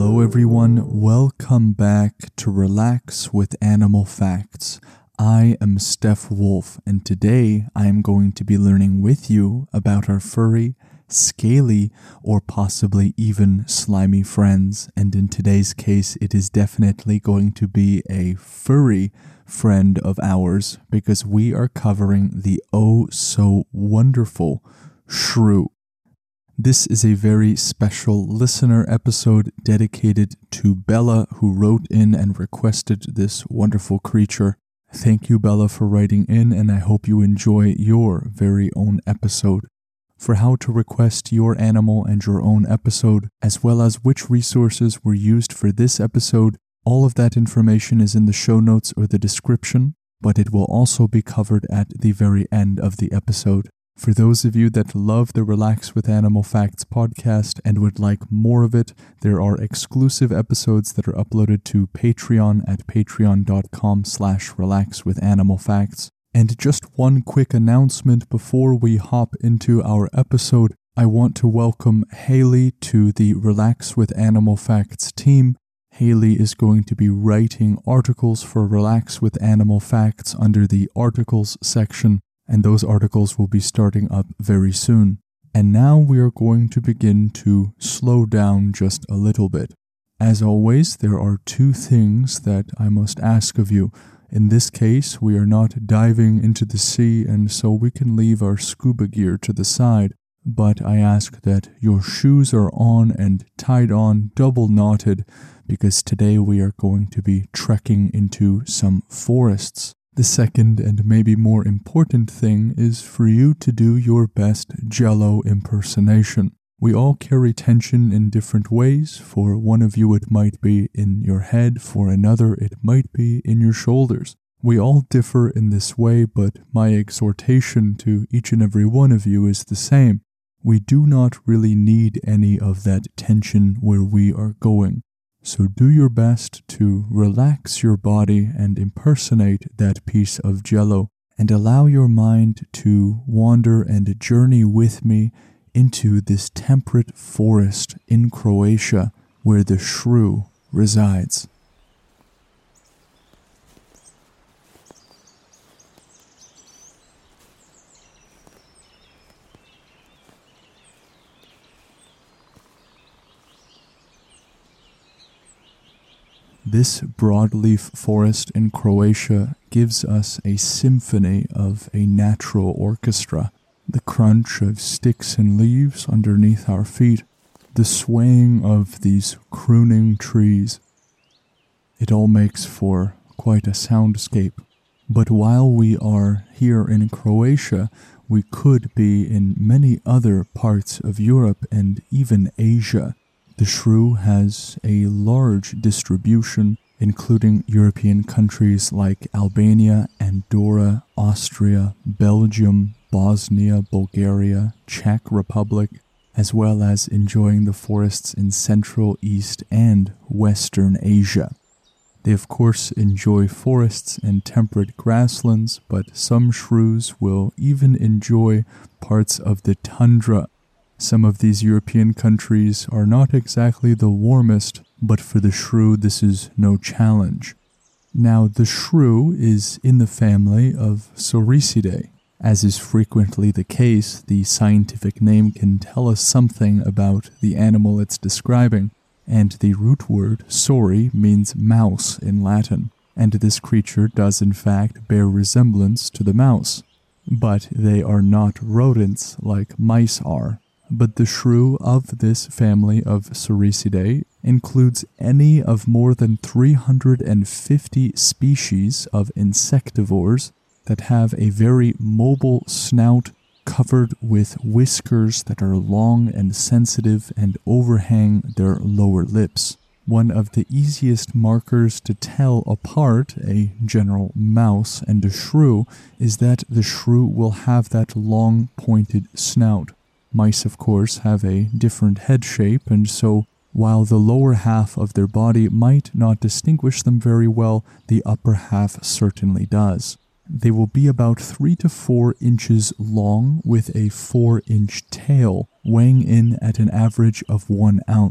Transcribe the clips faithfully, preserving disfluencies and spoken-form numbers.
Hello everyone, welcome back to Relax with Animal Facts. I am Steph Wolf, and today I am going to be learning with you about our furry, scaly, or possibly even slimy friends. And in today's case, it is definitely going to be a furry friend of ours because we are covering the oh so wonderful shrew. This is a very special listener episode dedicated to Bella, who wrote in and requested this wonderful creature. Thank you, Bella, for writing in, and I hope you enjoy your very own episode. For how to request your animal and your own episode, as well as which resources were used for this episode, all of that information is in the show notes or the description, but it will also be covered at the very end of the episode. For those of you that love the Relax with Animal Facts podcast and would like more of it, there are exclusive episodes that are uploaded to Patreon at patreon.com slash relax with animal facts. And just one quick announcement before we hop into our episode. I want to welcome Haley to the Relax with Animal Facts team. Haley is going to be writing articles for Relax with Animal Facts under the articles section, and those articles will be starting up very soon. And now we are going to begin to slow down just a little bit. As always, there are two things that I must ask of you. In this case, we are not diving into the sea, and so we can leave our scuba gear to the side. But I ask that your shoes are on and tied on, double knotted, because today we are going to be trekking into some forests. The second and maybe more important thing is for you to do your best Jell-O impersonation. We all carry tension in different ways. For one of you it might be in your head, for another it might be in your shoulders. We all differ in this way, but my exhortation to each and every one of you is the same. We do not really need any of that tension where we are going. So do your best to relax your body and impersonate that piece of Jell-O, and allow your mind to wander and journey with me into this temperate forest in Croatia where the shrew resides. This broadleaf forest in Croatia gives us a symphony of a natural orchestra. The crunch of sticks and leaves underneath our feet, the swaying of these crooning trees. It all makes for quite a soundscape. But while we are here in Croatia, we could be in many other parts of Europe and even Asia. The shrew has a large distribution, including European countries like Albania, Andorra, Austria, Belgium, Bosnia, Bulgaria, Czech Republic, as well as enjoying the forests in Central, East, and Western Asia. They of course enjoy forests and temperate grasslands, but some shrews will even enjoy parts of the tundra. Some of these European countries are not exactly the warmest, but for the shrew this is no challenge. Now, the shrew is in the family of Soricidae. As is frequently the case, the scientific name can tell us something about the animal it's describing, and the root word sori means mouse in Latin, and this creature does in fact bear resemblance to the mouse. But they are not rodents like mice are. But the shrew of this family of Soricidae includes any of more than three hundred fifty species of insectivores that have a very mobile snout covered with whiskers that are long and sensitive and overhang their lower lips. One of the easiest markers to tell apart a general mouse and a shrew is that the shrew will have that long pointed snout. Mice, of course, have a different head shape, and so while the lower half of their body might not distinguish them very well, the upper half certainly does. They will be about three to four inches long with a four-inch tail, weighing in at an average of one ounce.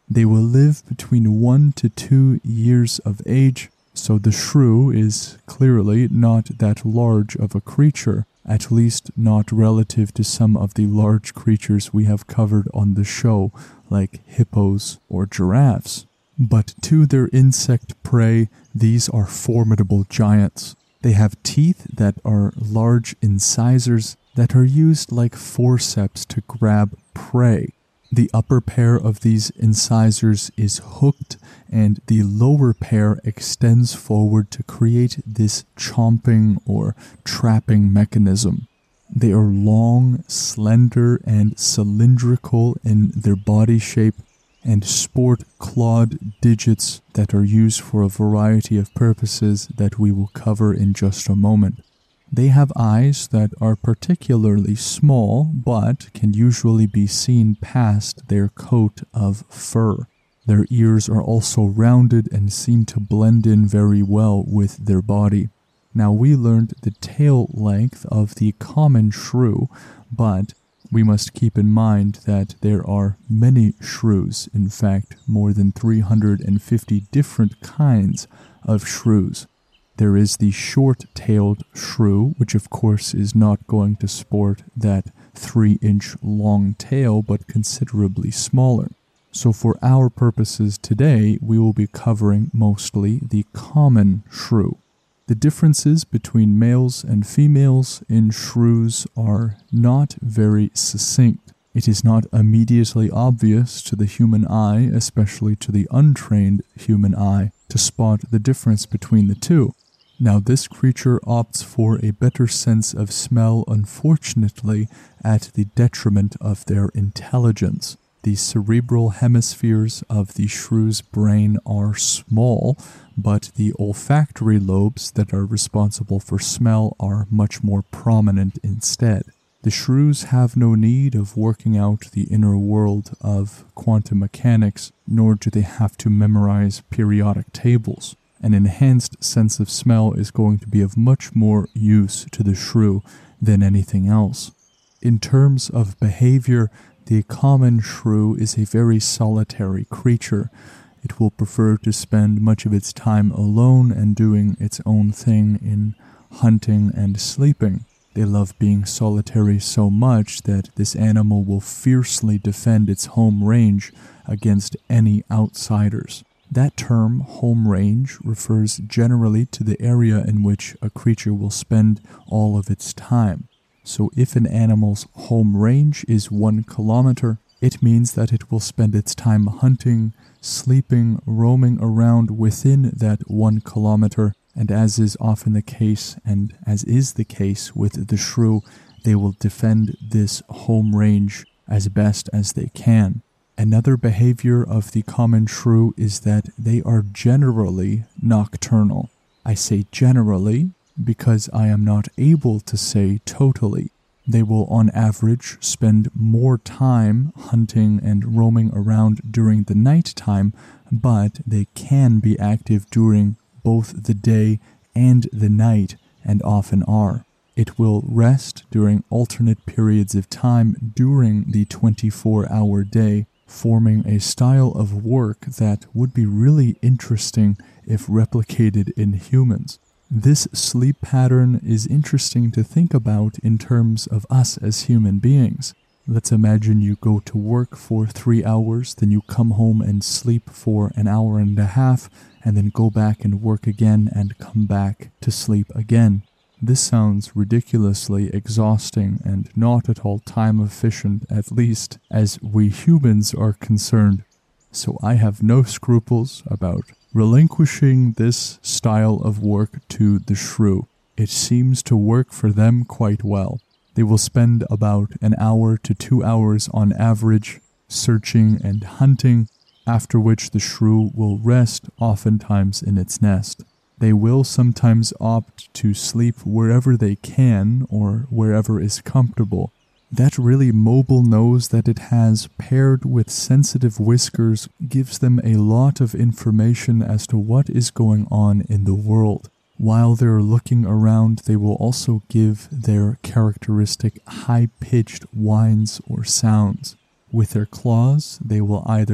They will live between one to two years of age, so the shrew is clearly not that large of a creature, at least not relative to some of the large creatures we have covered on the show, like hippos or giraffes. But to their insect prey, these are formidable giants. They have teeth that are large incisors that are used like forceps to grab prey. The upper pair of these incisors is hooked, and the lower pair extends forward to create this chomping or trapping mechanism. They are long, slender, and cylindrical in their body shape, and sport clawed digits that are used for a variety of purposes that we will cover in just a moment. They have eyes that are particularly small, but can usually be seen past their coat of fur. Their ears are also rounded and seem to blend in very well with their body. Now, we learned the tail length of the common shrew, but we must keep in mind that there are many shrews, in fact, more than three hundred fifty different kinds of shrews. There is the short-tailed shrew, which of course is not going to sport that three-inch long tail, but considerably smaller. So for our purposes today, we will be covering mostly the common shrew. The differences between males and females in shrews are not very succinct. It is not immediately obvious to the human eye, especially to the untrained human eye, to spot the difference between the two. Now, this creature opts for a better sense of smell, unfortunately, at the detriment of their intelligence. The cerebral hemispheres of the shrew's brain are small, but the olfactory lobes that are responsible for smell are much more prominent instead. The shrews have no need of working out the inner world of quantum mechanics, nor do they have to memorize periodic tables. An enhanced sense of smell is going to be of much more use to the shrew than anything else. In terms of behavior, the common shrew is a very solitary creature. It will prefer to spend much of its time alone and doing its own thing in hunting and sleeping. They love being solitary so much that this animal will fiercely defend its home range against any outsiders. That term, home range, refers generally to the area in which a creature will spend all of its time. So if an animal's home range is one kilometer, it means that it will spend its time hunting, sleeping, roaming around within that one kilometer, and as is often the case, and as is the case with the shrew, they will defend this home range as best as they can. Another behavior of the common shrew is that they are generally nocturnal. I say generally because I am not able to say totally. They will on average spend more time hunting and roaming around during the night time, but they can be active during both the day and the night, and often are. It will rest during alternate periods of time during the twenty-four hour day, forming a style of work that would be really interesting if replicated in humans. This sleep pattern is interesting to think about in terms of us as human beings. Let's imagine you go to work for three hours, then you come home and sleep for an hour and a half, and then go back and work again and come back to sleep again. This sounds ridiculously exhausting and not at all time efficient, at least as we humans are concerned. So I have no scruples about relinquishing this style of work to the shrew. It seems to work for them quite well. They will spend about an hour to two hours on average searching and hunting, after which the shrew will rest, oftentimes in its nest. They will sometimes opt to sleep wherever they can or wherever is comfortable. That really mobile nose that it has, paired with sensitive whiskers, gives them a lot of information as to what is going on in the world. While they're looking around, they will also give their characteristic high-pitched whines or sounds. With their claws, they will either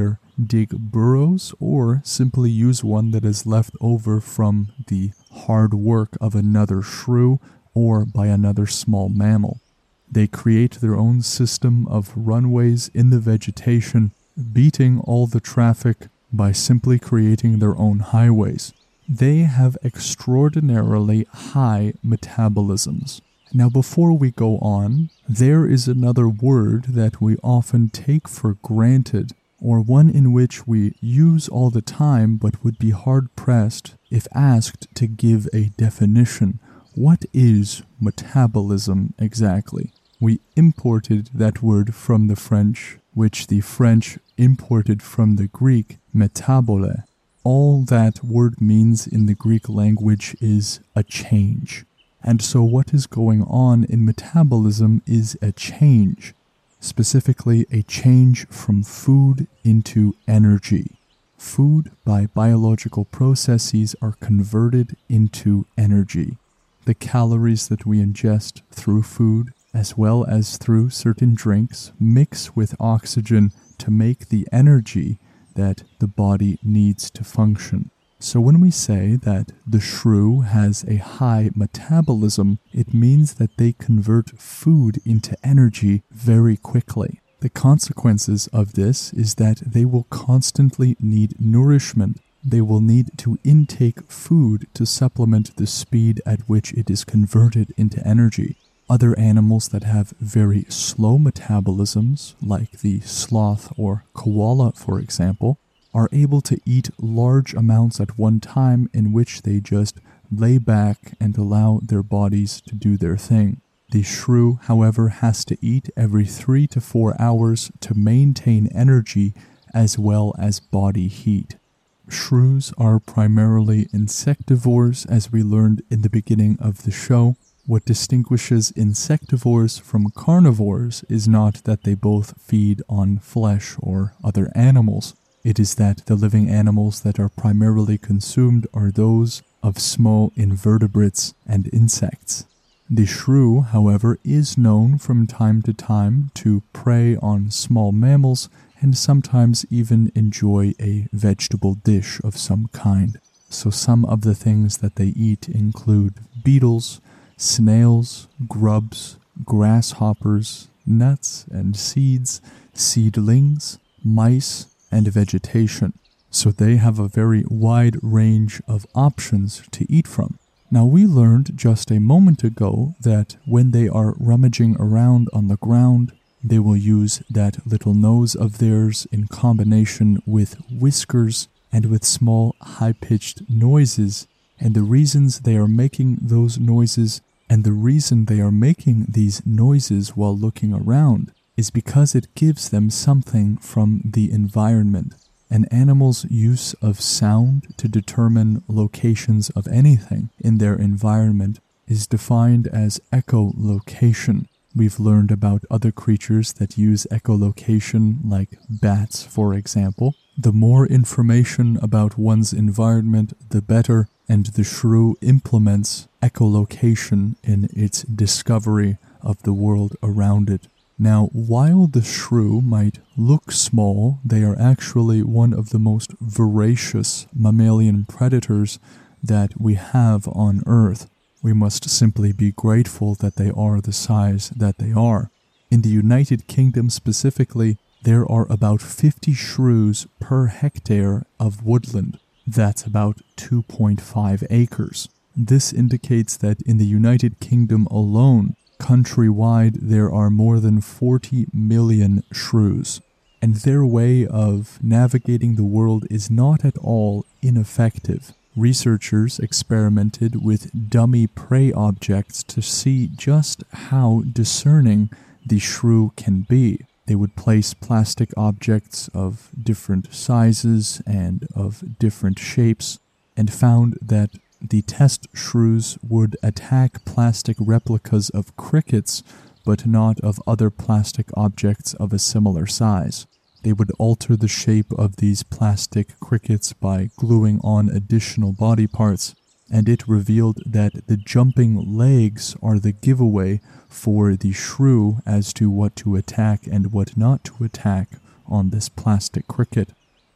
dig burrows or simply use one that is left over from the hard work of another shrew or by another small mammal. They create their own system of runways in the vegetation, beating all the traffic by simply creating their own highways. They have extraordinarily high metabolisms. Now, before we go on, there is another word that we often take for granted, or one in which we use all the time but would be hard-pressed if asked to give a definition. What is metabolism exactly? We imported that word from the French, which the French imported from the Greek, metabole. All that word means in the Greek language is a change. And so what is going on in metabolism is a change, specifically a change from food into energy. Food, by biological processes, are converted into energy. The calories that we ingest through food, as well as through certain drinks, mix with oxygen to make the energy that the body needs to function. So when we say that the shrew has a high metabolism, it means that they convert food into energy very quickly. The consequences of this is that they will constantly need nourishment. They will need to intake food to supplement the speed at which it is converted into energy. Other animals that have very slow metabolisms, like the sloth or koala, for example, are able to eat large amounts at one time, in which they just lay back and allow their bodies to do their thing. The shrew, however, has to eat every three to four hours to maintain energy as well as body heat. Shrews are primarily insectivores, as we learned in the beginning of the show. What distinguishes insectivores from carnivores is not that they both feed on flesh or other animals. It is that the living animals that are primarily consumed are those of small invertebrates and insects. The shrew, however, is known from time to time to prey on small mammals and sometimes even enjoy a vegetable dish of some kind. So some of the things that they eat include beetles, snails, grubs, grasshoppers, nuts and seeds, seedlings, mice, and vegetation. So they have a very wide range of options to eat from. Now, we learned just a moment ago that when they are rummaging around on the ground, they will use that little nose of theirs in combination with whiskers and with small high-pitched noises. And the reasons they are making those noises and the reason they are making these noises while looking around is because it gives them something from the environment. An animal's use of sound to determine locations of anything in their environment is defined as echolocation. We've learned about other creatures that use echolocation, like bats, for example. The more information about one's environment, the better, and the shrew implements echolocation in its discovery of the world around it. Now, while the shrew might look small, they are actually one of the most voracious mammalian predators that we have on Earth. We must simply be grateful that they are the size that they are. In the United Kingdom specifically, there are about fifty shrews per hectare of woodland. That's about two point five acres. This indicates that in the United Kingdom alone, countrywide, there are more than forty million shrews, and their way of navigating the world is not at all ineffective. Researchers experimented with dummy prey objects to see just how discerning the shrew can be. They would place plastic objects of different sizes and of different shapes, and found that the test shrews would attack plastic replicas of crickets, but not of other plastic objects of a similar size. They would alter the shape of these plastic crickets by gluing on additional body parts, and it revealed that the jumping legs are the giveaway for the shrew as to what to attack and what not to attack on this plastic cricket.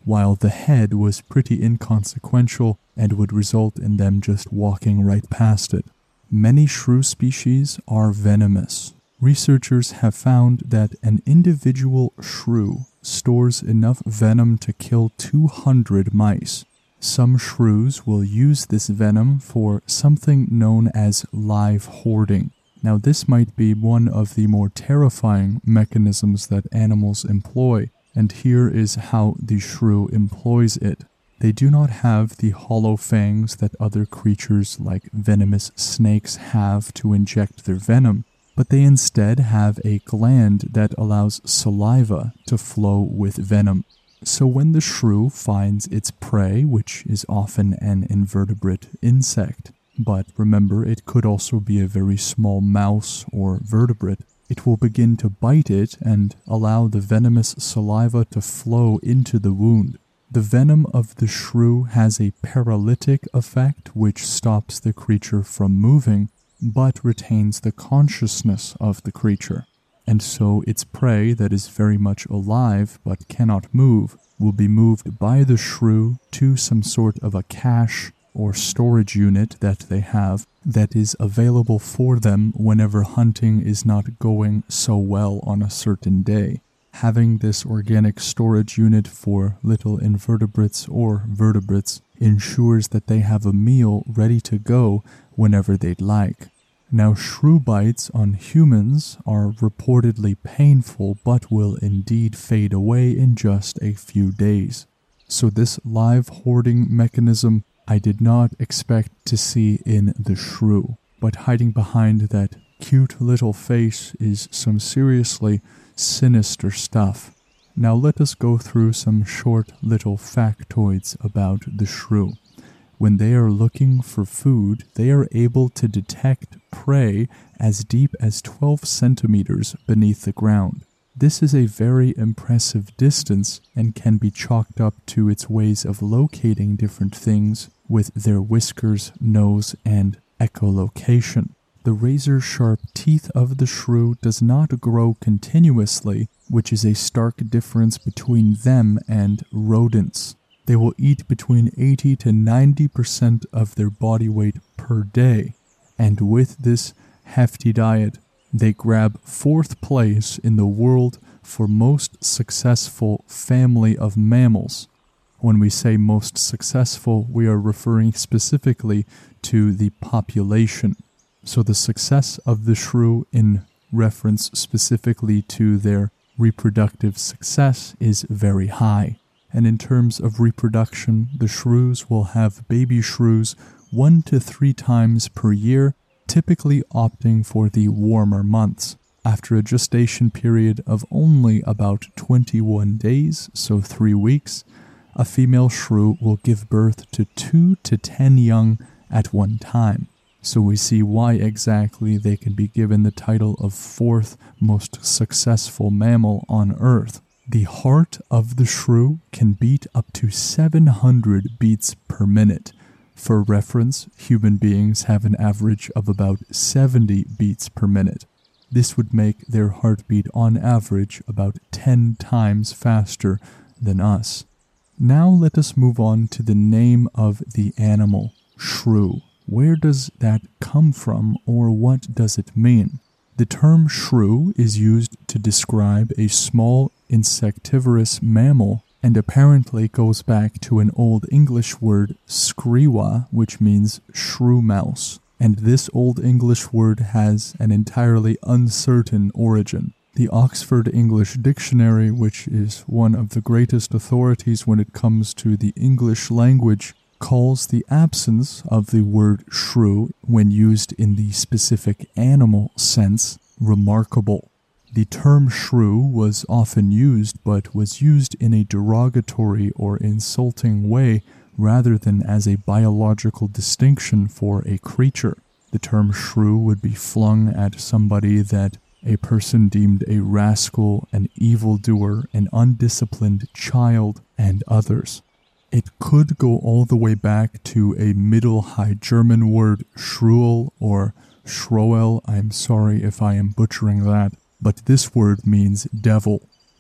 while the head was pretty inconsequential and would result in them just walking right past it. Many shrew species are venomous. Researchers have found that an individual shrew stores enough venom to kill two hundred mice. Some shrews will use this venom for something known as live hoarding. Now, this might be one of the more terrifying mechanisms that animals employ, and here is how the shrew employs it. They do not have the hollow fangs that other creatures like venomous snakes have to inject their venom, but they instead have a gland that allows saliva to flow with venom. So when the shrew finds its prey, which is often an invertebrate insect, but remember it could also be a very small mouse or vertebrate, it will begin to bite it and allow the venomous saliva to flow into the wound. The venom of the shrew has a paralytic effect which stops the creature from moving, but retains the consciousness of the creature. And so its prey that is very much alive but cannot move will be moved by the shrew to some sort of a cache or storage unit that they have that is available for them whenever hunting is not going so well on a certain day. Having this organic storage unit for little invertebrates or vertebrates ensures that they have a meal ready to go whenever they'd like. Now, shrew bites on humans are reportedly painful but will indeed fade away in just a few days. So this live hoarding mechanism I did not expect to see in the shrew, but hiding behind that cute little face is some seriously sinister stuff. Now let us go through some short little factoids about the shrew. When they are looking for food, they are able to detect prey as deep as twelve centimeters beneath the ground. This is a very impressive distance and can be chalked up to its ways of locating different things with their whiskers, nose, and echolocation. The razor-sharp teeth of the shrew does not grow continuously, which is a stark difference between them and rodents. They will eat between eighty to ninety percent of their body weight per day, and with this hefty diet, they grab fourth place in the world for most successful family of mammals. When we say most successful, we are referring specifically to the population. So the success of the shrew in reference specifically to their reproductive success is very high. And in terms of reproduction, the shrews will have baby shrews one to three times per year, typically opting for the warmer months. After a gestation period of only about twenty-one days, so three weeks, a female shrew will give birth to two to ten young at one time. So we see why exactly they can be given the title of fourth most successful mammal on Earth. The heart of the shrew can beat up to seven hundred beats per minute. For reference, human beings have an average of about seventy beats per minute. This would make their heartbeat on average about ten times faster than us. Now let us move on to the name of the animal, shrew. Where does that come from, or what does it mean? The term shrew is used to describe a small insectivorous mammal and apparently goes back to an Old English word screewa, which means shrew mouse. And this Old English word has an entirely uncertain origin. The Oxford English Dictionary, which is one of the greatest authorities when it comes to the English language, calls the absence of the word shrew when used in the specific animal sense remarkable. The term shrew was often used, but was used in a derogatory or insulting way rather than as a biological distinction for a creature. The term shrew would be flung at somebody that a person deemed a rascal, an evildoer, an undisciplined child, and others. It could go all the way back to a Middle High German word shruel or schroel. I'm sorry if I am butchering that, but this word means devil.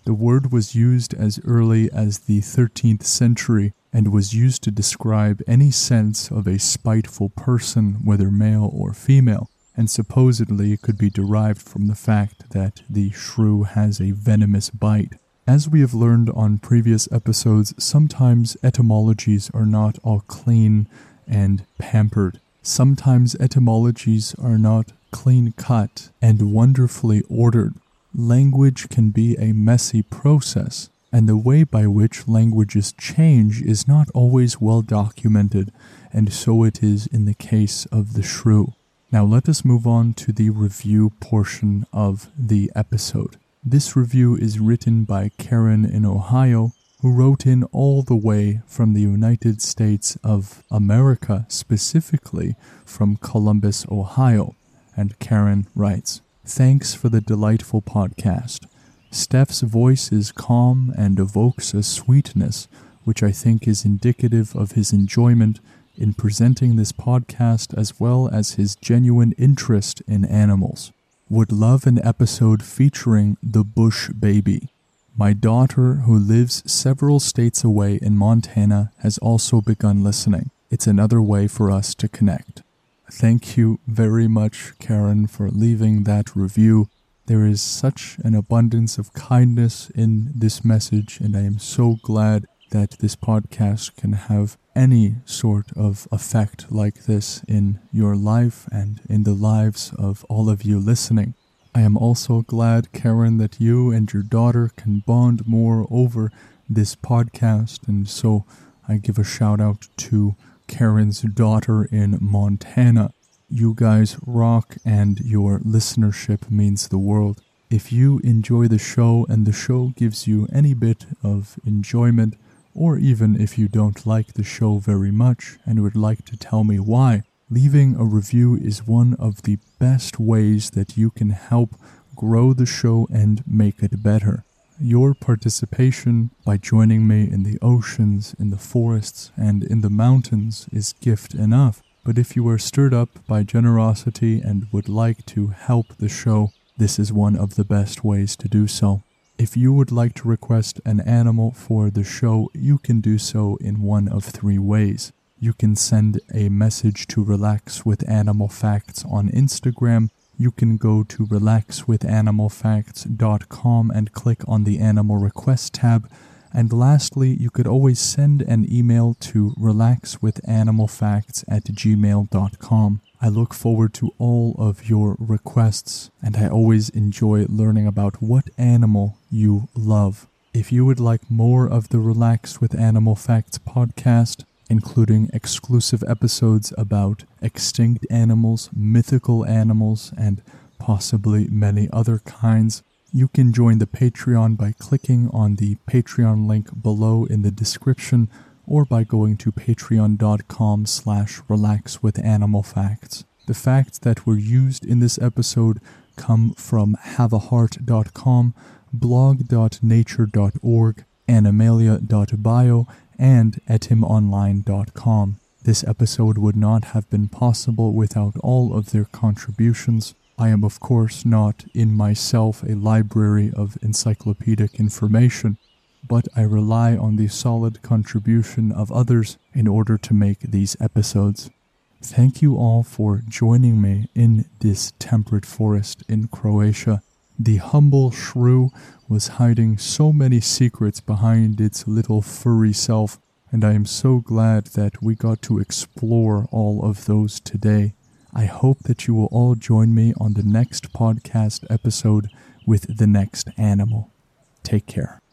The word was used as early as the thirteenth century and was used to describe any sense of a spiteful person, whether male or female, and supposedly it could be derived from the fact that the shrew has a venomous bite. As we have learned on previous episodes, sometimes etymologies are not all clean and pampered. Sometimes etymologies are not clean-cut and wonderfully ordered. Language can be a messy process, and the way by which languages change is not always well documented, and so it is in the case of the shrew. Now let us move on to the review portion of the episode. This review is written by Karen in Ohio, who wrote in all the way from the United States of America, specifically from Columbus, Ohio. And Karen writes, "Thanks for the delightful podcast. Steph's voice is calm and evokes a sweetness, which I think is indicative of his enjoyment in presenting this podcast as well as his genuine interest in animals. Would love an episode featuring the bush baby. My daughter, who lives several states away in Montana, has also begun listening. It's another way for us to connect." Thank you very much, Karen, for leaving that review. There is such an abundance of kindness in this message, and I am so glad that this podcast can have any sort of effect like this in your life and in the lives of all of you listening. I am also glad, Karen, that you and your daughter can bond more over this podcast, and so I give a shout out to Karen's daughter in Montana. You guys rock, and your listenership means the world. If you enjoy the show and the show gives you any bit of enjoyment, or even if you don't like the show very much and would like to tell me why, leaving a review is one of the best ways that you can help grow the show and make it better. Your participation by joining me in the oceans, in the forests, and in the mountains is gift enough. But if you are stirred up by generosity and would like to help the show, this is one of the best ways to do so. If you would like to request an animal for the show, you can do so in one of three ways. You can send a message to Relax with Animal Facts on Instagram. You can go to relax with animal facts dot com and click on the Animal Request tab. And lastly, you could always send an email to relax with animal facts at gmail dot com. I look forward to all of your requests, and I always enjoy learning about what animal you love. If you would like more of the Relax with Animal Facts podcast, including exclusive episodes about extinct animals, mythical animals, and possibly many other kinds, you can join the Patreon by clicking on the Patreon link below in the description, or by going to patreon.com slash relax with animal facts. The facts that were used in this episode come from have a heart dot com, blog dot nature dot org, animalia dot bio, and etimonline dot com. This episode would not have been possible without all of their contributions. I am of course not in myself a library of encyclopedic information, but I rely on the solid contribution of others in order to make these episodes. Thank you all for joining me in this temperate forest in Croatia. The humble shrew was hiding so many secrets behind its little furry self, and I am so glad that we got to explore all of those today. I hope that you will all join me on the next podcast episode with the next animal. Take care.